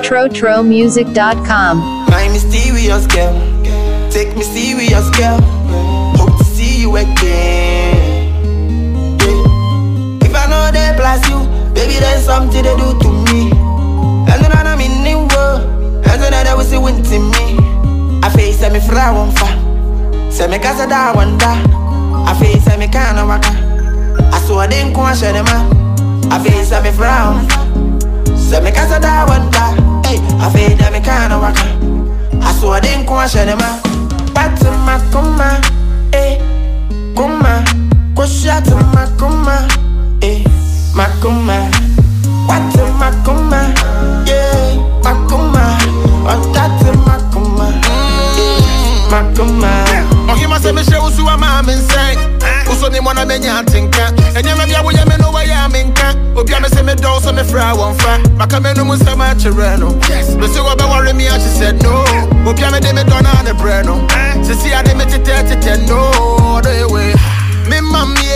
TroTroMusic.com. My mysterious girl, take me serious, girl. Hope to see you again. Yeah. If I know they bless you, baby, there's something they do to me. And then I'm in the world, and then I will see winter me. I face me frown fa, say me casa da wanda. I face me kana waka. I saw I didn't come share them. I face me frown, say me casa da wanda. Hey, I face me kana waka. I saw I didn't come share them. But my kuma, eh, kuma, go shut my kuma, eh, my kuma. What my kuma, yeah, my kuma. What that my kuma, my kuma. Oh, he must have me show you a man inside. Also, they wanna be your tinker. And you may be able to know why I'm in cat. Obiama say me dose on the fry one fat. My camera was so much a reno. Yes, but so about worry me, she said no. Obiama de me done on the breno. She see I didn't make it no. The way, me mammy,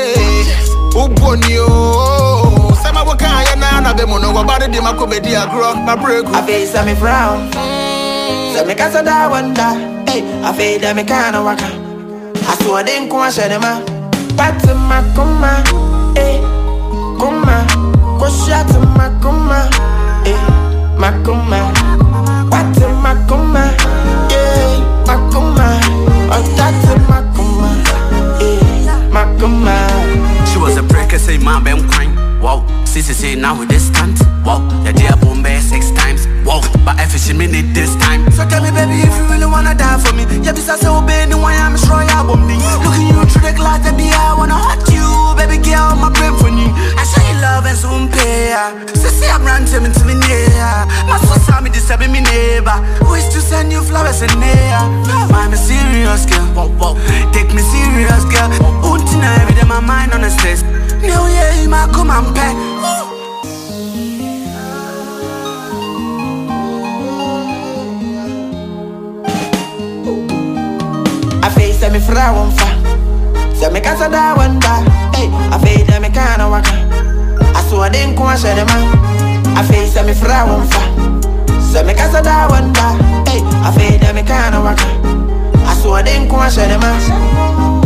Ubonio. Sama waka ya na be mono go body de makomedi agro my break. I face me frown. Say me casa da wanda. Hey, I fade me kana waka. I saw I didn't come share them. But my kuma, eh, kuma, go shut my kuma, eh, my kuma. What my kuma, yeah, my kuma. Oh, that's my kuma, eh, my kuma. She was a breaker, say my bam crying. Wow, Sissy say now with this stunt. Wow, the dear Bombay 6 times. Wow, but I fish a minute this time. So tell me, baby, if you really wanna die for me. Yeah, because I say, obey the way I'm sure you're bombing. Looking you through the glass, baby, I wanna hurt you. Baby, girl, my brain for you. I show you love and soon pay. Sissy, I'm ranting to me near. My sister, me disturbing me neighbor. Wish to send you flowers in there. I'm a serious girl. Wow, wow. Take me serious, girl. Until every day my mind on the stress. New year, you might come and pay. I face me frown fa, say me casa da wanda. Hey, I fade me kana waka. I saw I didn't come share them. I face me frown fa, say me casa da wanda. Hey, I fade me kana waka. I saw I didn't come share them.